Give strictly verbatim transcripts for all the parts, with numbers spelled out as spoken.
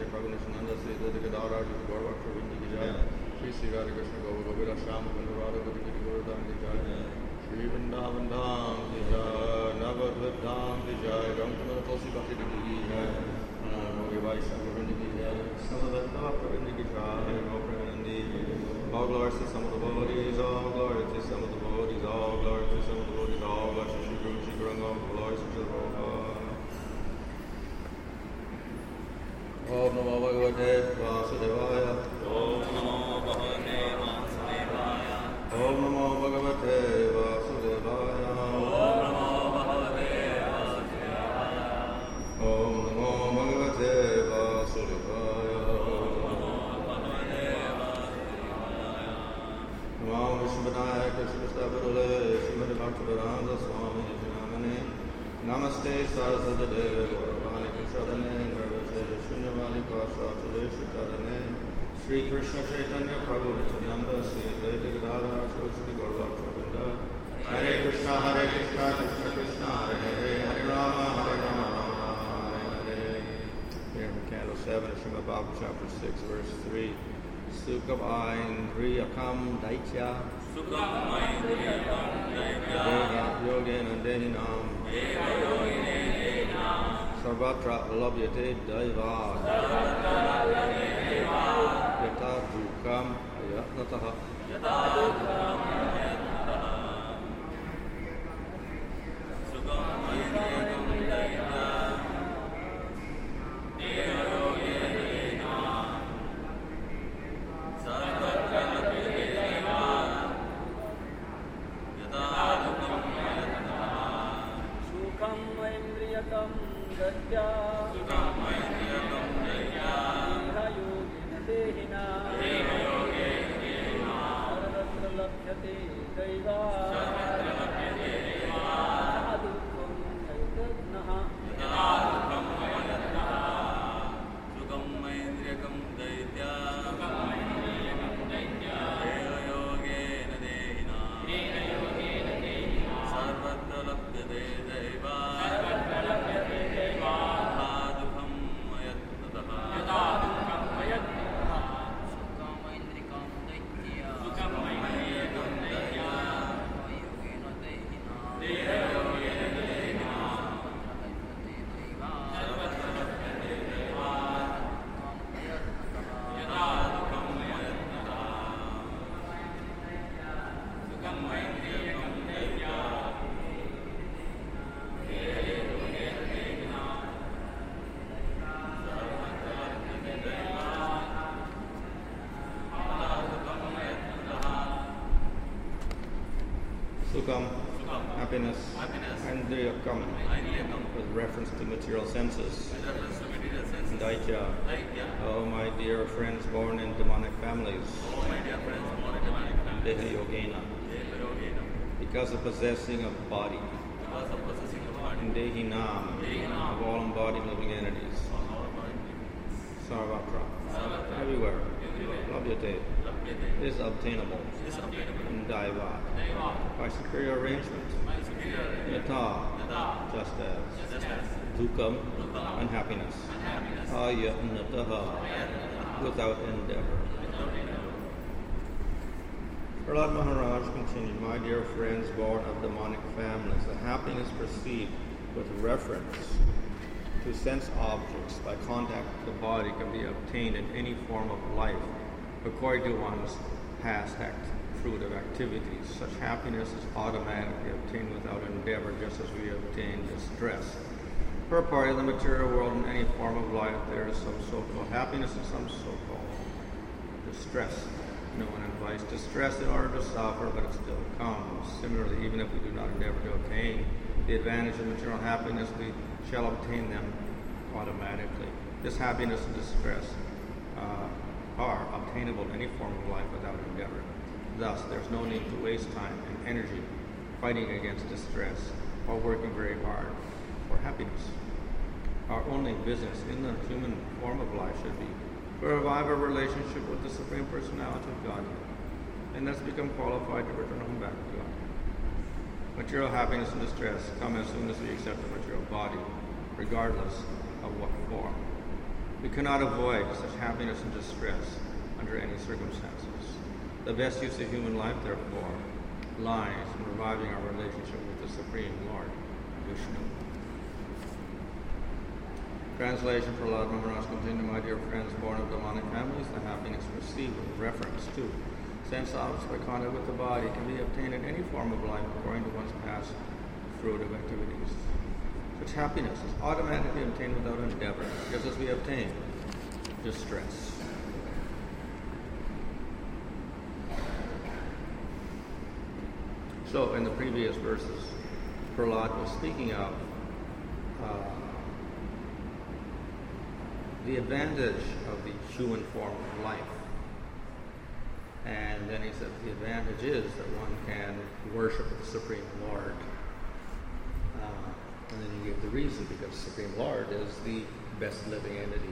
Prabhu Nishananda Sri Advaita Gadadhar Ji Gaur Bhakta Vrinda Ki Jai, Sri Sri Radha Krishna Gaur Govila Shyam Kundu Radha Guru Giri Govardhan Ki Jai, Sri Vrindavan Dham Ki Jai, Navadvip Dham Ki Jai, Ramchandra Tulsi Bhakti Ki Jai, Mogi Vaishnava Vrinda Ki Jai, Samavata Bhakta Vrinda Ki Jai, Gaur Premanandi. All glory to some of the devotees, all glory to some of the devotees, all glory to some of the devotees, all glory to Shri Guru, Shri Guru, all glory to Shri Prabhupada. Om Namo Bhagavate Vasudevaya. Om Namo Bhagavate Vasudevaya. Om Namo Bhagavate Vasudevaya. Om Namo Bhagavate Vasudevaya. Om Namo Bhagavate Vasudevaya. Namo Vishnupadaya Krishna Vidule Srimati Bhaktivedanta Swami Namane Namaste Saraswati Deve Gauravani Prashadane Nirvase Shunyavani Pashatale Shritadane Sri Krishna Chaitanya Prabhu Nityananda Sri Advaita Gadadhar Sri Gaur Bhakta Vrinda Hare Krishna Hare Krishna Krishna Krishna Hare Hare Hare Rama Hare Rama Rama Hare Hare. Here in Canto seven, Srimad Bhagavatam chapter six, verse three. Sukham Aindriyakam Daitya Sukham Aindriyakam Daitya Yogena Dehinam Deva Yogena Dehinam Sarvatra Labhyate Daiva Sarvatra Labhyate Daiva Yata Dukam Ayatnataha Yata Dukam Ayatnataha Sukham Aindriyakam Daitya Deva Yogena Sukham Aindriyakam Daitya Sukham Aindriyakam Daitya Deha Yogena Dehina Deha Yogena Dehina Sarvatra Labhyate Daiva Sarvatra Labhyate Daiva Sadhukam Ayatnaha Sadhukam Ayatnaha Sukham Aindriyakam Daitya Sukham Aindriyakam Daitya Deha Yogena Dehina Deha Yogena Dehina Sarvatra Labhyate Daiva Sarvatra Labhyate Daiva Sadhukam Ayatnaha Sadhukam Ayatnaha Sukham Aindriyakam Daitya Sukham Aindriyakam Daitya Deha Yogena Dehina Sarvatra Labhyate Daiva Sadhukam Ayatnaha Sukham Aindriyakam Daitya Sukham, happiness, happiness. Aindriyakam, with reference to material senses. Daitya, oh my dear friends born in demonic families. Deha Yogena, because of possessing a body. Dehinam, of all embodied living entities. Sarvatra, everywhere. Labhyate is obtainable. Daiva, by superior arrangement. Yata, just as. Dukam, unhappiness. Ayatnataha, without endeavor. Prahlad Maharaj continued, my dear friends born of demonic families, the happiness perceived with reference to sense objects by contact with the body can be obtained in any form of life according to one's past act, fruit of activities. Such happiness is automatically obtained without endeavor, just as we obtain distress. Per part in the material world, in any form of life, there is some so-called happiness and some so-called distress. No one invites distress in order to suffer, but it still comes. Similarly, even if we do not endeavor to obtain the advantage of material happiness, we shall obtain them automatically. This happiness and distress uh, are obtainable in any form of life without endeavor. Thus, there's no need to waste time and energy fighting against distress or working very hard for happiness. Our only business in the human form of life should be to revive our relationship with the Supreme Personality of Godhead, and thus become qualified to return home back to God. Material happiness and distress come as soon as we accept the material body, regardless of what form. We cannot avoid such happiness and distress under any circumstances. The best use of human life, therefore, lies in reviving our relationship with the Supreme Lord, Vishnu. Translation for Lord Maharaj continued, my dear friends born of demonic families, the happiness received with reference to sense objects by contact with the body can be obtained in any form of life according to one's past fruitive activities. Such happiness is automatically obtained without endeavor, just as we obtain distress. So, in the previous verses, Prahlad was speaking of uh, the advantage of the human form of life. And then he said the advantage is that one can worship the Supreme Lord. Uh, and then he gave the reason, because the Supreme Lord is the best living entity.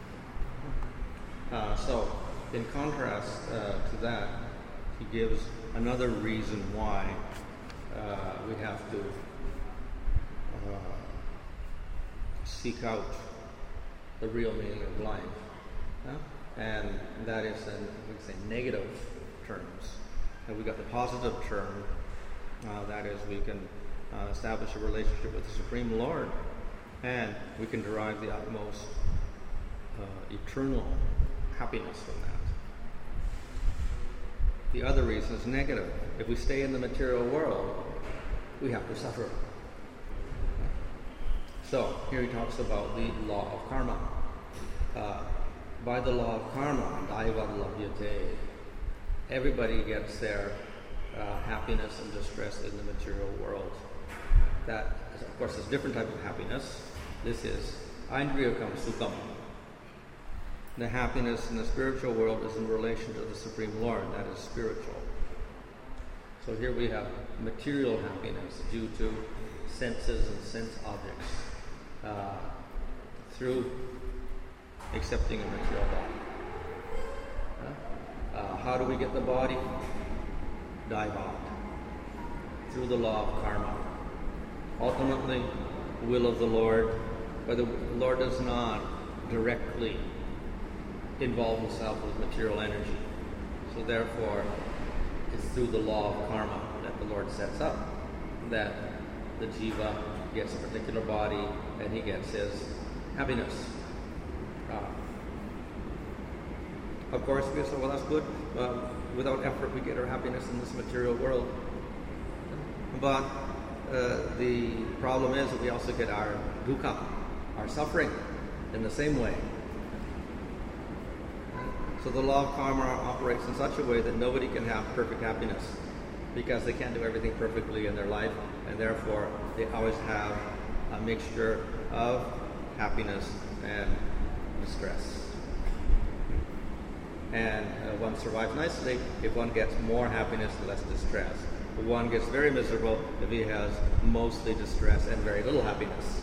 Uh, so, in contrast uh, to that, he gives another reason why uh, we have to uh, seek out the real meaning of life. Huh? And that is in, we can say, negative terms. And we got the positive term, uh, that is, we can uh, establish a relationship with the Supreme Lord, and we can derive the utmost uh, eternal happiness from that. The other reason is negative. If we stay in the material world, we have to suffer. So, here he talks about the law of karma. Uh, by the law of karma, daivad labhyate, everybody gets their uh, happiness and distress in the material world. That, of course, is a different type of happiness. This is aindriyakam sukham. The happiness in the spiritual world is in relation to the Supreme Lord, that is spiritual. So here we have material happiness due to senses and sense objects uh, through accepting a material body. Uh, uh, how do we get the body? Daivad. Through the law of karma. Ultimately, will of the Lord, but the Lord does not directly involve himself with material energy. So therefore, it's through the law of karma that the Lord sets up that the jiva gets a particular body and he gets his happiness. Uh, of course, we say, well, that's good. Uh, without effort, we get our happiness in this material world. But uh, the problem is that we also get our dukkha, our suffering, in the same way. So the law of karma operates in such a way that nobody can have perfect happiness, because they can't do everything perfectly in their life, and therefore they always have a mixture of happiness and distress. And uh, one survives nicely if one gets more happiness and less distress. But one gets very miserable if he has mostly distress and very little happiness.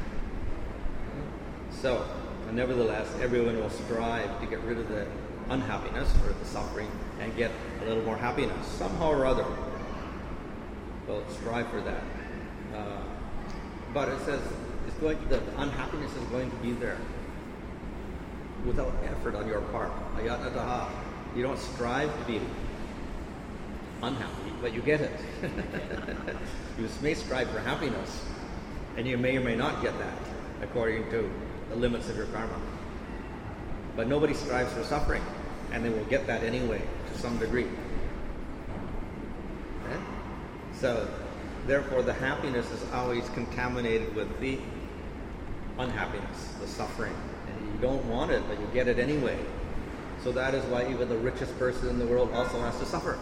So, nevertheless, everyone will strive to get rid of the unhappiness or the suffering and get a little more happiness, somehow or other. They'll strive for that. Uh, but it says it's going to, the unhappiness is going to be there without effort on your part. Ayatnataha. You don't strive to be unhappy, but you get it. You may strive for happiness, and you may or may not get that according to the limits of your karma. But nobody strives for suffering, and they will get that anyway to some degree. Okay? So, therefore, the happiness is always contaminated with the unhappiness, the suffering. And you don't want it, but you get it anyway. So that is why even the richest person in the world also has to suffer.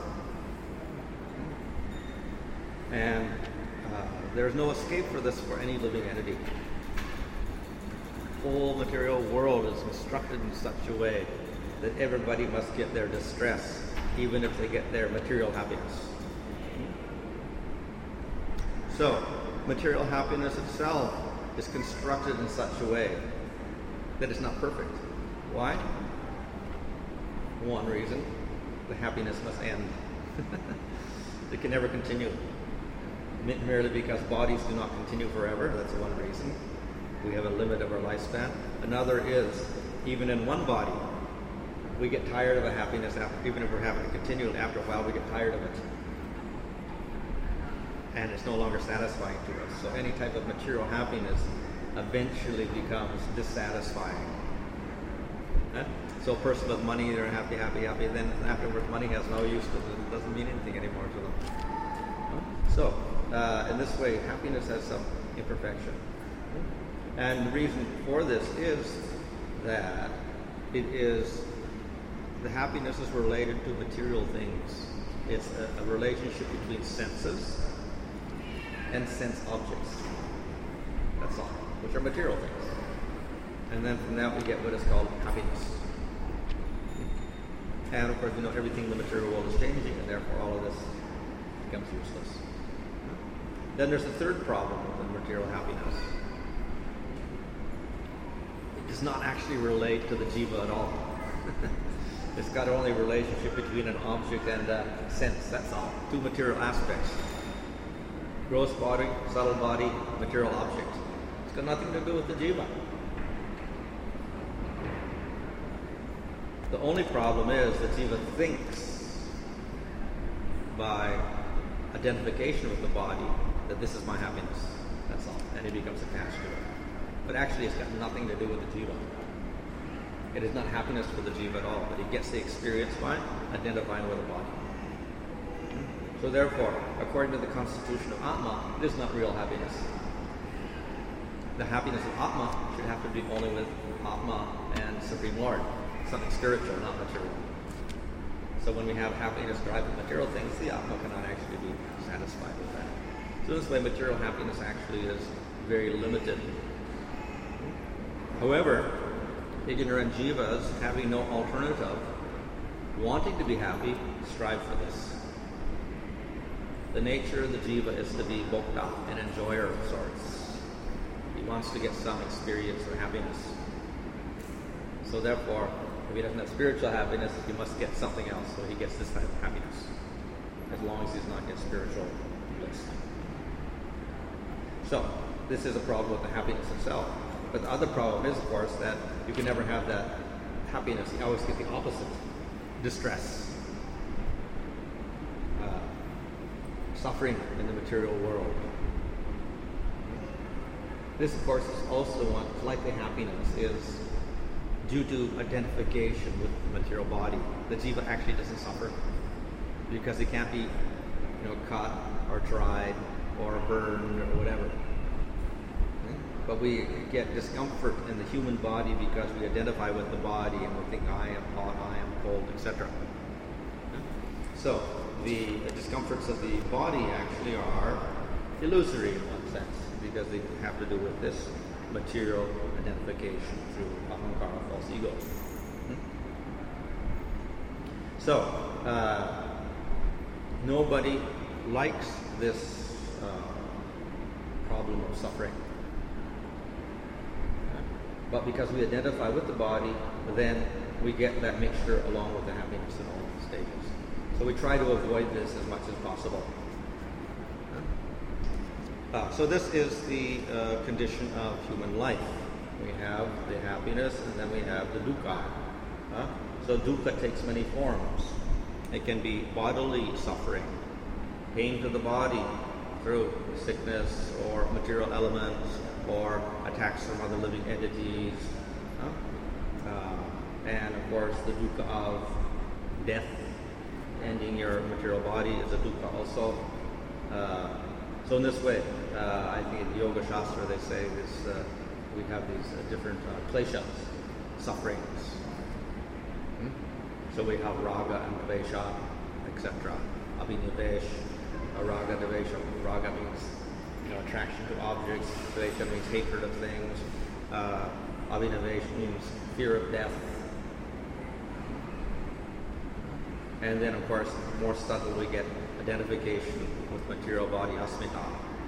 And uh, there's no escape for this for any living entity. The whole material world is constructed in such a way that everybody must get their distress, even if they get their material happiness. So, material happiness itself is constructed in such a way that it's not perfect. Why? One reason, the happiness must end. It can never continue. Merely because bodies do not continue forever, that's one reason. we have a limit of our lifespan. Another is, even in one body, we get tired of a happiness, after, even if we're having it continually, after a while we get tired of it. And it's no longer satisfying to us. So any type of material happiness eventually becomes dissatisfying. Huh? So a person with money, they're happy, happy, happy, then afterwards money has no use to them. It doesn't mean anything anymore to them. Huh? So, uh, in this way, happiness has some imperfection. And the reason for this is that it is, the happiness is related to material things. It's a, a relationship between senses and sense objects. That's all, which are material things. And then from that we get what is called happiness. And of course, you know, everything in the material world is changing, and therefore all of this becomes useless. Then there's a third problem with material happiness. It does not actually relate to the jiva at all. It's got only a relationship between an object and a sense, that's all. Two material aspects. Gross body, subtle body, material object. It's got nothing to do with the jiva. The only problem is that jiva thinks by identification with the body that this is my happiness. That's all. And it becomes attached to it. But actually it's got nothing to do with the jiva. It is not happiness for the jiva at all, but he gets the experience by identifying with the body. So therefore, according to the constitution of Atma, it is not real happiness. The happiness of Atma should have to be only with Atma and Supreme Lord. Something spiritual, not material. So when we have happiness derived from material things, the Atma cannot actually be satisfied with that. So this way, material happiness actually is very limited. However, ignorant jivas, having no alternative, wanting to be happy, strive for this. The nature of the jiva is to be bhokta, an enjoyer of sorts. He wants to get some experience of happiness. So therefore, if he doesn't have spiritual happiness, he must get something else, so he gets this type of happiness, as long as he's not getting spiritual bliss. So, this is a problem with the happiness itself. But the other problem is, of course, that you can never have that happiness. You always get the opposite. Distress. Uh, suffering in the material world. This, of course, is also one, like the happiness, is due to identification with the material body. The jiva actually doesn't suffer because it can't be, you know, cut or tried or burned or whatever. But we get discomfort in the human body because we identify with the body and we think I am hot, I am cold, et cetera. So the discomforts of the body actually are illusory in one sense because they have to do with this material identification through ahankara, false ego. So uh, nobody likes this uh, problem of suffering. But because we identify with the body, then we get that mixture along with the happiness in all stages. So we try to avoid this as much as possible. Uh, so this is the uh, condition of human life. We have the happiness and then we have the dukkha. Uh, so dukkha takes many forms. It can be bodily suffering, pain to the body through sickness or material elements, or attacks from other living entities, huh? uh, and of course the dukkha of death, ending your material body is a dukkha also. Uh, so in this way, uh, I think in Yoga Shastra they say this, uh, we have these uh, different uh, kleshas, sufferings. Hmm? So we have raga and dvesha, et cetera. Abhinivesh, uh, raga, dvesha. Raga means, you know, attraction to objects. Dvesha means hatred of things. Uh, Abhinivesh means fear of death. And then, of course, more subtle, we get identification with material body, asmita.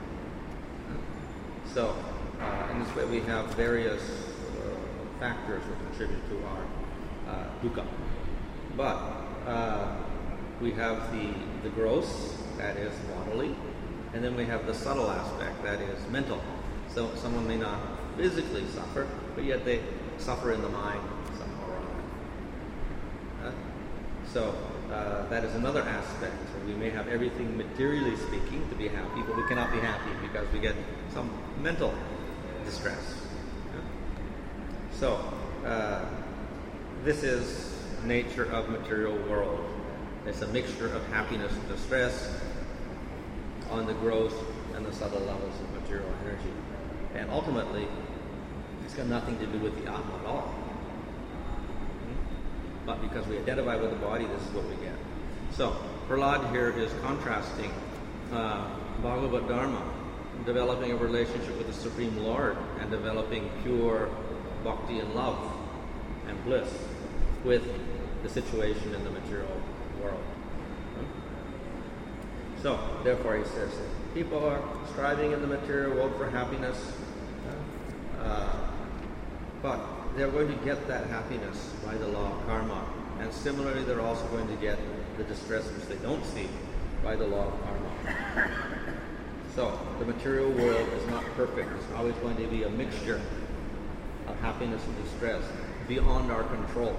So, uh, in this way, we have various uh, factors that contribute to our uh, dukkha. But uh, we have the, the gross, that is bodily, and then we have the subtle aspect, that is mental. So someone may not physically suffer, but yet they suffer in the mind somehow or other. Uh, so uh, that is another aspect. So we may have everything materially speaking to be happy, but we cannot be happy because we get some mental distress. Uh, so uh, this is nature of material world. It's a mixture of happiness and distress on the gross and the subtle levels of material energy. And ultimately, it's got nothing to do with the Atma at all. But because we identify with the body, this is what we get. So, Prahlad here is contrasting uh, Bhagavad Dharma, developing a relationship with the Supreme Lord and developing pure bhakti and love and bliss with the situation in the material world. So, therefore he says that people are striving in the material world for happiness, uh, but they're going to get that happiness by the law of karma. And similarly, they're also going to get the distress which they don't see by the law of karma. So, the material world is not perfect. It's always going to be a mixture of happiness and distress beyond our control.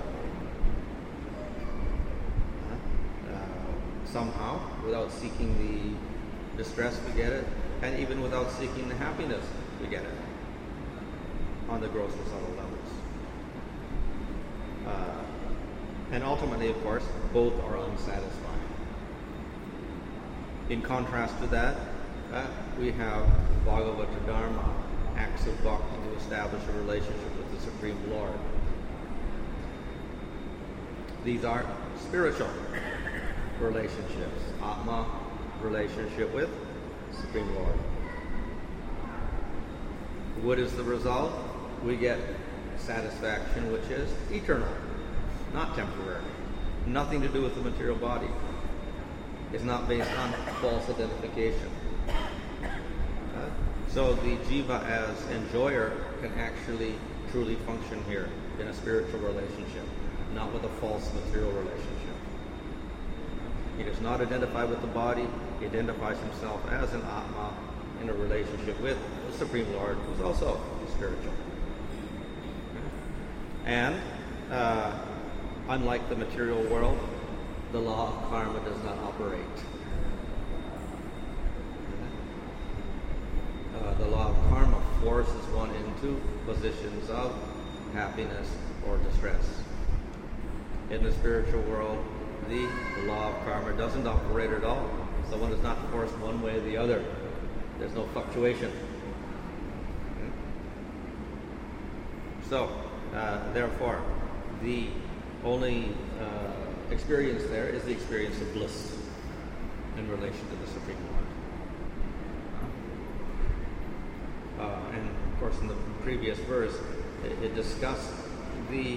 Somehow, without seeking the distress, we get it, and even without seeking the happiness, we get it on the gross and subtle levels. Uh, and ultimately, of course, both are unsatisfying. In contrast to that, uh, we have Bhagavata Dharma, acts of bhakti to establish a relationship with the Supreme Lord. These are spiritual relationships. Atma, relationship with Supreme Lord. What is the result? We get satisfaction which is eternal, not temporary. Nothing to do with the material body. It's not based on false identification. Uh, so the jiva as enjoyer can actually truly function here in a spiritual relationship, not with a false material relationship. He does not identify with the body. He identifies himself as an Atma in a relationship with the Supreme Lord, who's also spiritual. And uh, unlike the material world, the law of karma does not operate. Uh, the law of karma forces one into positions of happiness or distress. In the spiritual world, the law of karma doesn't operate at all. So one is not forced one way or the other. There's no fluctuation. So, uh, therefore, the only uh, experience there is the experience of bliss in relation to the Supreme Lord. Uh, and of course, in the previous verse, it, it discussed the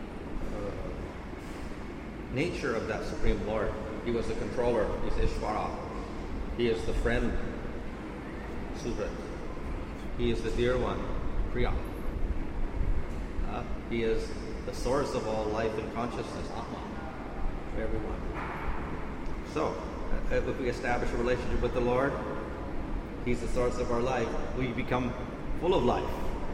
nature of that Supreme Lord. He was the controller. He's Ishvara. He is the friend, Subrat. He is the dear one, Priya. Uh, he is the source of all life and consciousness, Atma, for everyone. So, uh, if we establish a relationship with the Lord, He's the source of our life, we become full of life.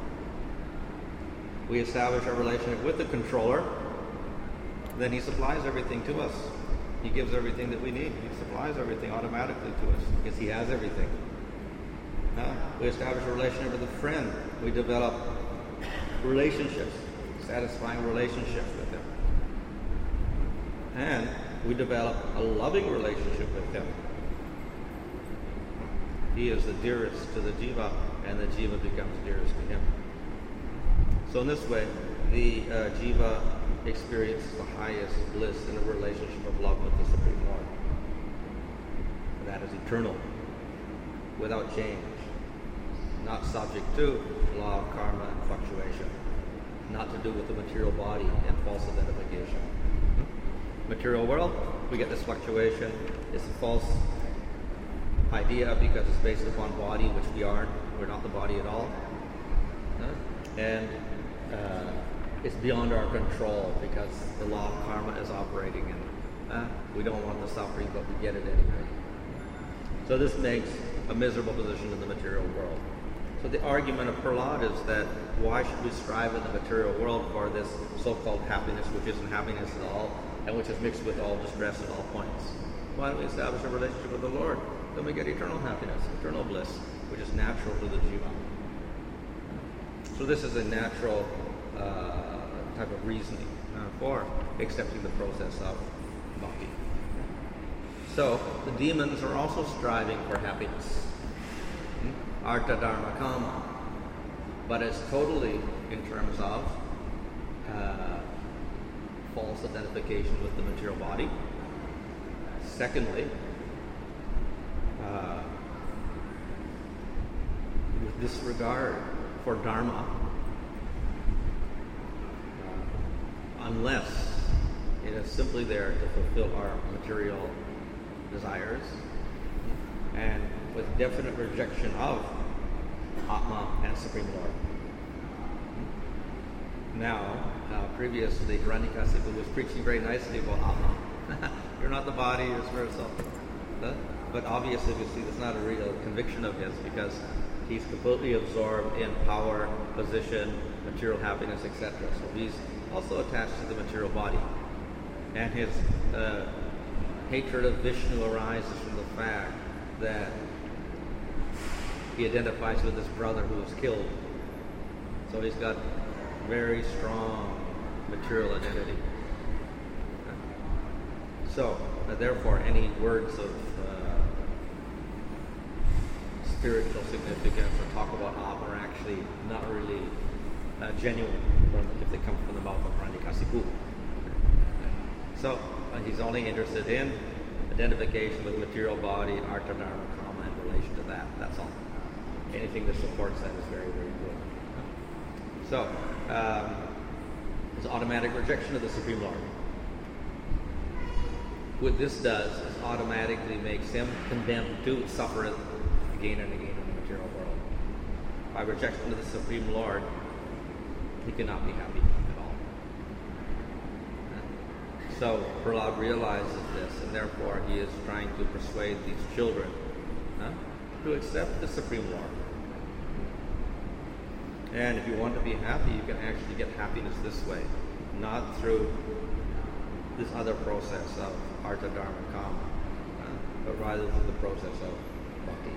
We establish our relationship with the controller, then He supplies everything to us. He gives everything that we need. He supplies everything automatically to us because He has everything. Uh, we establish a relationship with a friend. We develop relationships, satisfying relationships with Him. And we develop a loving relationship with Him. He is the dearest to the jiva, and the jiva becomes dearest to Him. So in this way, the uh, jiva experiences the highest bliss in a relationship of love with the Supreme Lord. And that is eternal, without change, not subject to law of karma and fluctuation, not to do with the material body and false identification. Material world, we get this fluctuation. It's a false idea because it's based upon body, which we aren't. We're not the body at all. And uh, it's beyond our control because the law of karma is operating and uh, we don't want the suffering, but we get it anyway. So this makes a miserable position in the material world. But the argument of Prahlad is that why should we strive in the material world for this so-called happiness, which isn't happiness at all, and which is mixed with all distress at all points? Why don't we establish a relationship with the Lord? Then we get eternal happiness, eternal bliss, which is natural to the jiva. So this is a natural uh, type of reasoning uh, for accepting the process of bhakti. So the demons are also striving for happiness. Artha dharma kama, but it's totally in terms of uh, false identification with the material body. Secondly, uh, with disregard for dharma, uh, unless it is simply there to fulfill our material desires, and with definite rejection of Atma and Supreme Lord. Now, uh, previously, Hiranyakasipu was preaching very nicely about Atma. You're not the body, you're spirit self. Huh? But obviously, we see that's not a real conviction of his, because he's completely absorbed in power, position, material happiness, et cetera. So he's also attached to the material body. And his uh, hatred of Vishnu arises from the fact that he identifies with his brother who was killed. So he's got very strong material identity. So, uh, therefore, any words of uh, spiritual significance or talk about Atma are actually not really uh, genuine if they come from the mouth of Hiranyakasipu. So, uh, he's only interested in identification with material body, artha dharma kama, in relation to that. That's all. Anything that supports that is very, very good. So, um, it's automatic rejection of the Supreme Lord. What this does is automatically makes him condemned to suffer again and again in the material world. By rejection of the Supreme Lord, he cannot be happy at all. So Prahlad realizes this, and therefore he is trying to persuade these children huh, to accept the Supreme Lord. And if you want to be happy, you can actually get happiness this way, not through this other process of artha dharma kama, uh, but rather through the process of bhakti.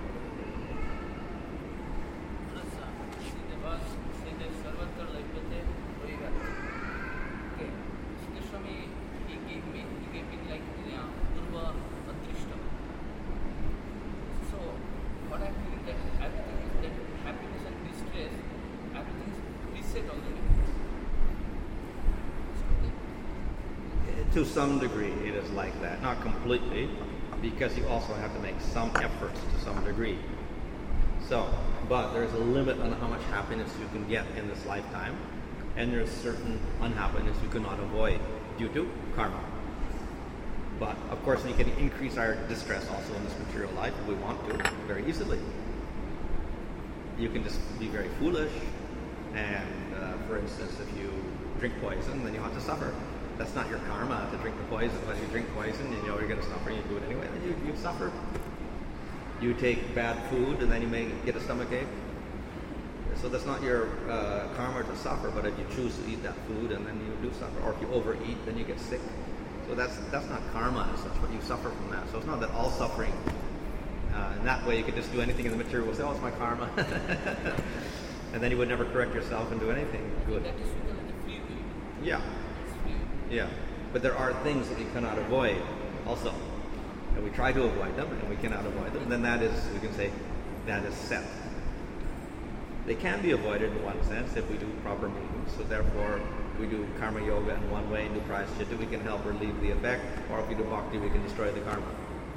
To some degree, it is like that. Not completely, because you also have to make some efforts to some degree. So, but there's a limit on how much happiness you can get in this lifetime, and there's certain unhappiness you cannot avoid due to karma. But, of course, we can increase our distress also in this material life if we want to, very easily. You can just be very foolish, and, uh, for instance, if you drink poison, then you have to suffer. That's not your karma to drink the poison. When you drink poison, you know you're going to suffer, you do it anyway, then you, you suffer. You take bad food, and then you may get a stomach ache. So that's not your uh, karma to suffer, but if you choose to eat that food, and then you do suffer. Or if you overeat, then you get sick. So that's that's not karma as such, but you suffer from that. So it's not that all suffering, uh, in that way you could just do anything in the material world, say, oh, it's my karma. And then you would never correct yourself and do anything good. That is the free will. Yeah. Yeah, but there are things that we cannot avoid also. And we try to avoid them, and we cannot avoid them. Then that is, we can say, that is set. They can be avoided in one sense if we do proper means. So therefore, we do karma yoga in one way and do prayaschitta, we can help relieve the effect. Or if we do bhakti, we can destroy the karma.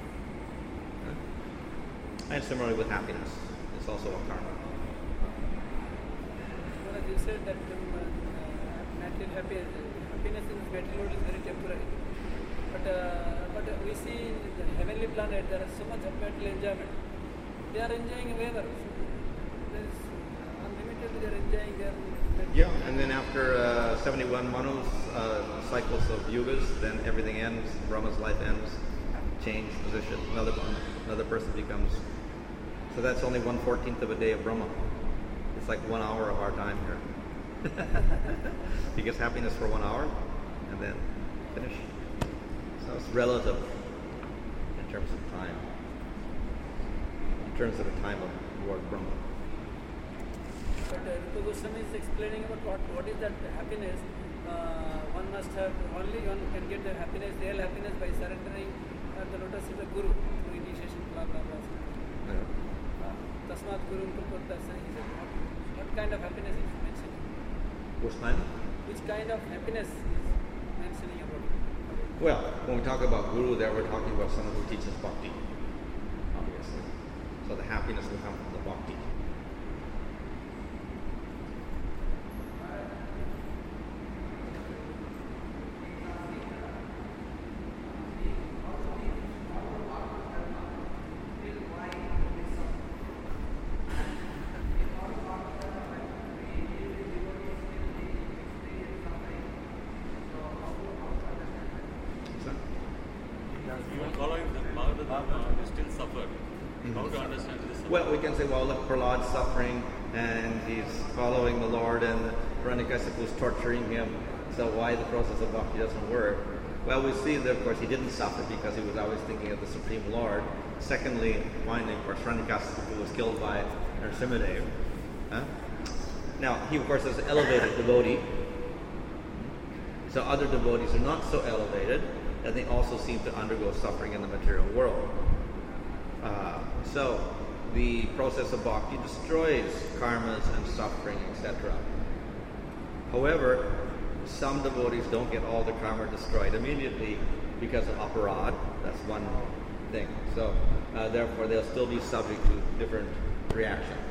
And similarly with happiness, it's also a karma. Well, you said that um, uh, material happiness, happiness in this material world is very temporary. But uh, but we see in the heavenly planet there is so much of mental enjoyment. They are enjoying wherever. There is unlimited. They are enjoying their. Yeah, and then after uh, seventy-one manus, uh, cycles of yugas, then everything ends. Brahma's life ends. Change position. Another another person becomes So that's only one fourteenth of a day of Brahma. It's like one hour of our time here. He gets happiness for one hour and then finish. So it's relative in terms of time. In terms of the time of Lord Brahma. But uh, Rupa Goswami is explaining about what, what is that happiness. Uh, one must have, only one can get the happiness, real happiness by surrendering at the lotus feet of Guru through initiation, blah blah blah. Yeah. Tasmat Guru Prapodasa, he said, what, what kind of happiness is mentioning? Which time? Which kind of happiness is mentioning about? Well, when we talk about Guru there, we're talking about someone who teaches bhakti, obviously. So the happiness will come from the bhakti. Even following the Bhagavad they still suffer. How to understand this? Well, we can say, well, look, Prahlad's suffering and he's following the Lord and Hiranyakasipu is torturing him. So why the process of bhakti doesn't work? Well, we see that, of course, he didn't suffer because he was always thinking of the Supreme Lord. Secondly, finally, of course, Hiranyakasipu was killed by Narasimhadev. Huh? Now, he, of course, is an elevated devotee. So other devotees are not so elevated, and they also seem to undergo suffering in the material world. Uh, so the process of bhakti destroys karmas and suffering, et cetera. However, some devotees don't get all the karma destroyed immediately because of aparad. That's one thing. So uh, therefore, they'll still be subject to different reactions.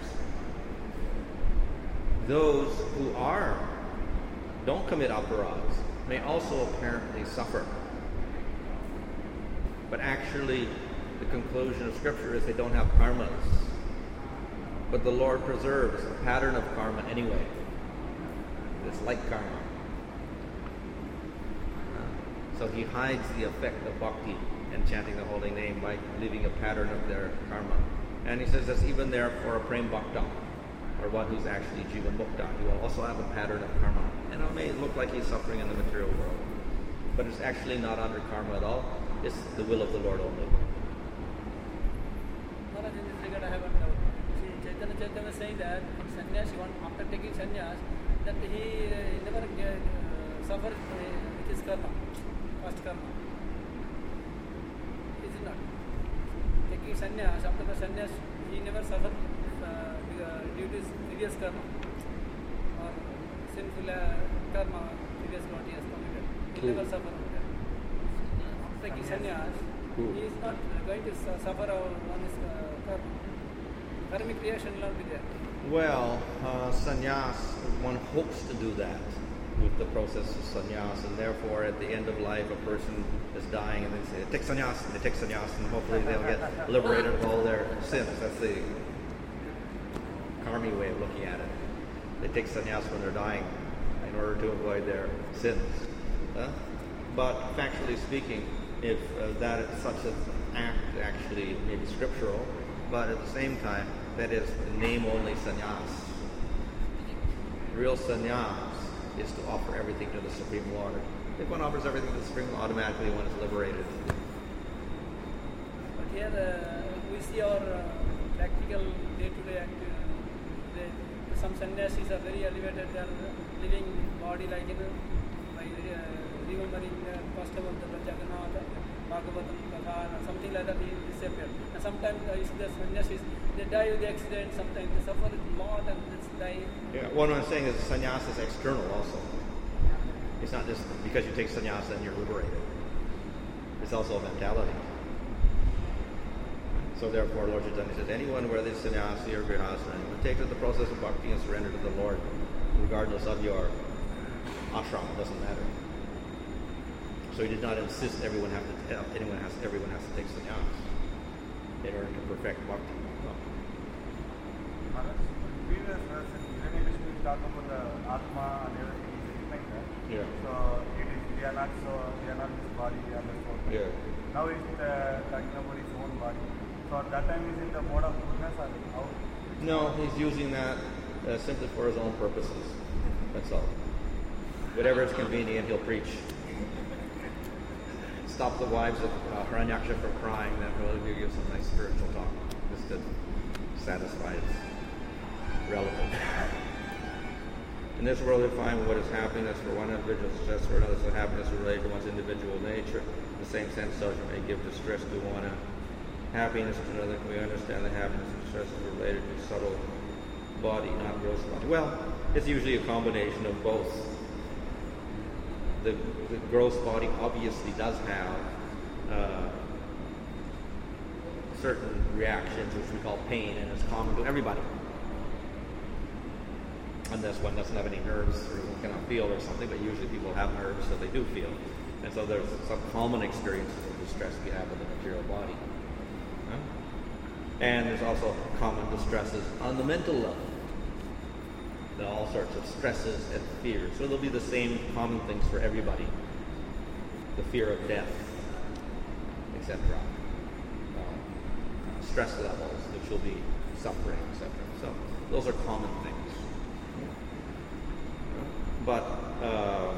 Those who are don't commit aparads may also apparently suffer. But actually, the conclusion of Scripture is they don't have karmas. But the Lord preserves a pattern of karma anyway. It's like karma. So He hides the effect of bhakti and chanting the holy name by leaving a pattern of their karma. And He says that's even there for a prem bhakta, or one who's actually jiva mukta. He will also have a pattern of karma. And it may look like he's suffering in the material world, but it's actually not under karma at all. It's the will of the Lord only. Maharaj, in this regard, I have a doubt. See, Chaitanya Chaitanya is saying that sannyas, after taking sannyas, that he uh, never uh, suffered uh, with his karma, past karma. Is it not? Taking sannyas, after the sannyas, he never suffered uh, due to his previous karma or sinful uh, karma previous what he has committed. He True. never suffered with that. After taking sannyas, True. he is not going to su- suffer on his uh, karma. Karmic creation will not be there. Well, uh, sannyas, one hopes to do that with the process of sannyas, and therefore at the end of life a person is dying and they say, take sannyas, and they take sannyas, and hopefully they'll get liberated of all their sins. That's the karmi way of looking at it. They take sannyas when they're dying in order to avoid their sins. Huh? But factually speaking, if uh, that is such an act actually may be scriptural, but at the same time, that is name-only sannyas. Real sannyas is to offer everything to the Supreme Lord. If one offers everything to the Supreme Lord, automatically one is liberated. But here uh, we see our uh, practical day-to-day activity. The, some sannyasis are very elevated. They are living body like, you know, by uh, remembering the custom of the Jagannath, Bhagavatam, Katha, something like that, he disappeared. And sometimes uh, the sannyasis, they die with the accident, sometimes they suffer a lot and they die. Yeah, what I'm saying is sannyas is external also. It's not just because you take sannyas and you're liberated. It's also a mentality. So therefore, Lord Chaitanya says, anyone, whether it's sannyasi or grihastha, anyone takes up the process of bhakti and surrender to the Lord, regardless of your ashram, it doesn't matter. So he did not insist everyone have to anyone has everyone has to take sannyas in order to perfect bhakti. No. Maharaj, previous verse in Hiranyakasipu is talking about the Atma and everything is explained there. Yeah. So it is we are not so we are not this body, we are the soul. Yeah. Now it's uh, talking about his own body. So at that time, is it the mode of goodness or how? No, he's using that uh, simply for his own purposes. That's all. Whatever is convenient, he'll preach. Stop the wives of uh, Hiranyaksha from crying, that will give you some nice spiritual talk, just to satisfy his relative. In this world, we find what is happiness for one individual, success for another, so happiness is related to one's individual nature. In the same sense, such may give distress to one and happiness to another. Can we understand that happiness and distress is related to subtle body, not gross body? Well, it's usually a combination of both. The, the gross body obviously does have uh, certain reactions, which we call pain, and it's common to everybody. Unless one doesn't have any nerves or cannot feel or something, but usually people have nerves, so they do feel. And so there's some common experiences of distress we have in the material body. Huh? And there's also common distresses on the mental level. There are all sorts of stresses and fears. So there'll be the same common things for everybody. The fear of death, et cetera. Uh, stress levels, which will be suffering, et cetera. So those are common things. But um,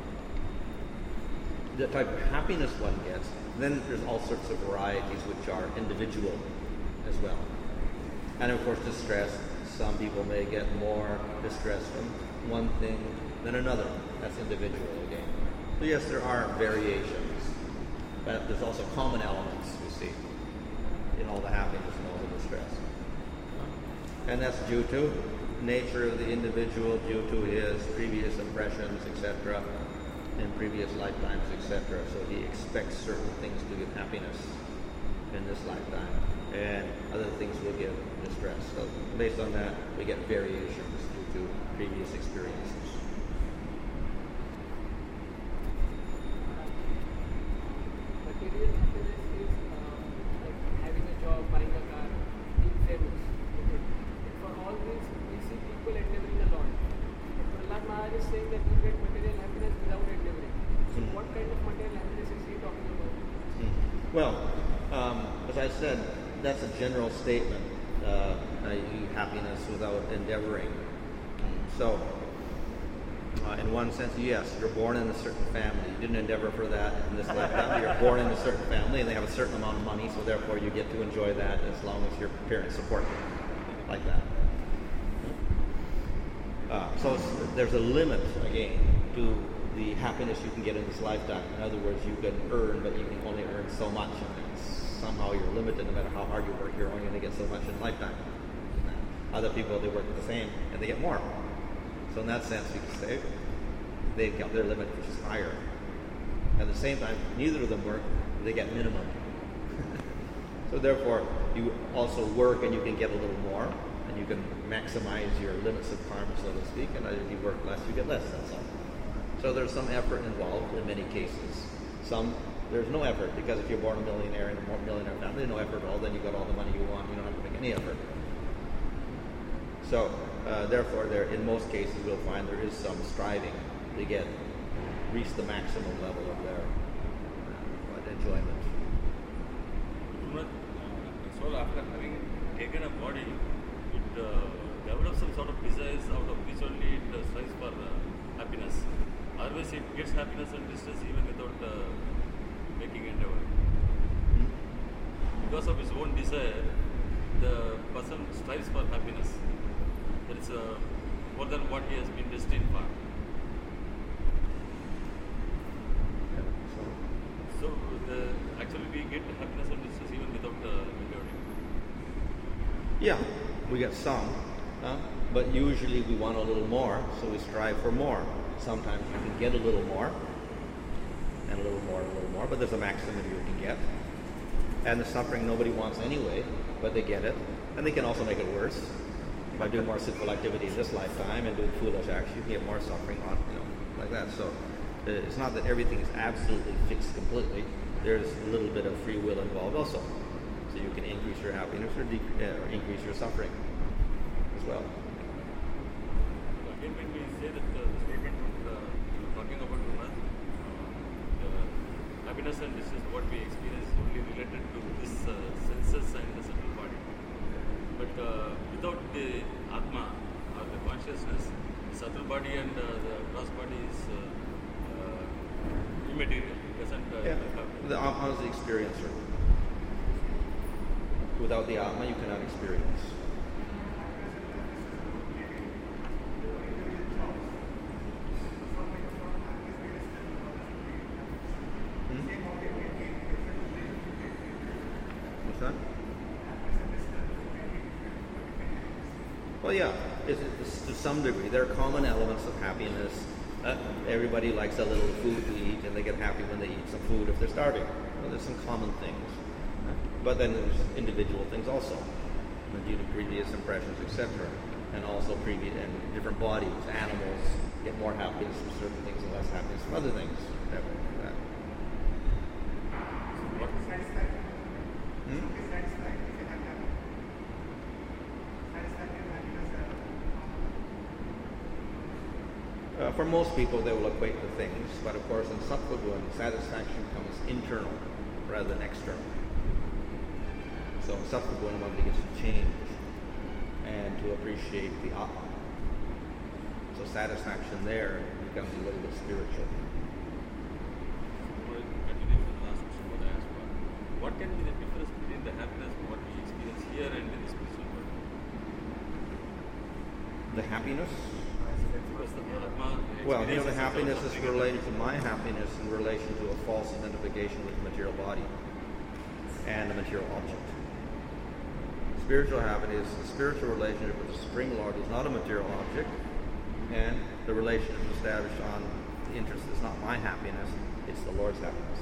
the type of happiness one gets, then there's all sorts of varieties which are individual as well. And of course, distress. Some people may get more distress from one thing than another. That's individual again. So yes, there are variations, but there's also common elements we see in all the happiness and all the distress. And that's due to nature of the individual, due to his previous impressions, et cetera, in previous lifetimes, et cetera. So he expects certain things to give happiness in this lifetime, and other things will give distress. So based on that, we get variations due to previous experiences. Material happiness is uh, like having a job, buying a car, being famous. Okay. And for all these, we see people endeavoring a lot. But Prahlad Maharaj is saying that you get material happiness without endeavoring. So Mm. what kind of material happiness is he talking about? Well, um, as I said, that's a general statement. Uh, uh, happiness without endeavoring. So, uh, in one sense, yes, you're born in a certain family. You didn't endeavor for that in this lifetime. You're born in a certain family, and they have a certain amount of money, so therefore you get to enjoy that as long as your parents support you, like that. Uh, so it's, there's a limit, again, to the happiness you can get in this lifetime. In other words, you can earn, but you can only earn so much, and somehow you're limited. No matter how hard you work, you're only going to get so much in a lifetime. Other people, they work the same, and they get more. So in that sense, you can say they've got their limit, which is higher. At the same time, neither of them work; they get minimum. So therefore, you also work, and you can get a little more, and you can maximize your limits of karma, so to speak. And as you work less, you get less. That's all. So there's some effort involved in many cases. Some there's no effort, because if you're born a millionaire in a millionaire family, no effort at all. Then you got all the money you want. You don't have to make any effort. So, uh, therefore, there in most cases we'll find there is some striving to get reach the maximum level of their uh, enjoyment. So after having taken a body, it uh, develops some sort of desires out of which only it uh, strives for uh, happiness. Otherwise, it gets happiness and distress even without uh, making endeavor. Hmm? Because of his own desire, the person strives for happiness. That is uh, more than what he has been destined for. So, the, actually, we get happiness and distress even without uh, endeavoring. Yeah, we get some, huh? But usually we want a little more, so we strive for more. Sometimes you can get a little more, and a little more, and a little more, but there's a maximum you can get. And the suffering nobody wants anyway, but they get it. And they can also make it worse. By doing more sinful activity in this lifetime and doing foolish acts, you can get more suffering on, you know, like that. So uh, it's not that everything is absolutely fixed completely. There's a little bit of free will involved also. So you can increase your happiness or, de- uh, or increase your suffering as well. Again, when we say that uh, the statement uh, talking about Guna, uh, happiness and distress, what we experience is only related to this uh, senses and the astral body and uh, the gross body is uh, uh, immaterial. Doesn't uh, Yeah. have. The Atma is the experiencer. Without the Atma, you cannot experience. Hmm? What's that? Well, yeah, it's, it's, to some degree. There are common elements of happiness. Uh, everybody likes a little food to eat, and they get happy when they eat some food if they're starving. Well, there's some common things. But then there's individual things also, due to previous impressions, et cetera. And also previous and different bodies. Animals get more happiness from certain things and less happiness from other things. That way, like that. What is Hmm? Uh, for most people, they will equate the things, but of course, in Sattva Guna, satisfaction comes internal rather than external. So in Sattva Guna, one begins to change and to appreciate the Atma. So satisfaction there becomes a little bit spiritual. continuation of the last question what I asked for? What can be the difference between the happiness what we experience here and in the spiritual world? The happiness? Because the Atma Well, you know, the experiences happiness is something related to my happiness in relation to a false identification with the material body and the material object. Spiritual happiness, the spiritual relationship with the Supreme Lord is not a material object, and the relationship is established on the interest. It's not my happiness, it's the Lord's happiness.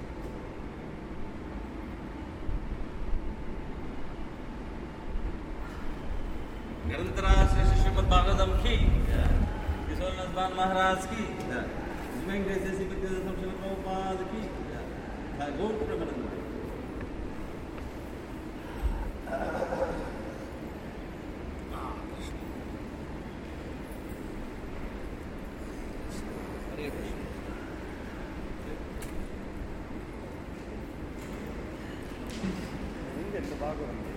निरंतरा Shri Shrimad Bhagavatam की किशोर नंदन महाराज की वेंकटेश जैसी विद्याधर श्री प्रभुपाद की गौर Premanand Hare Krishna. ಹಿಂದೆ ಭಾಗವತ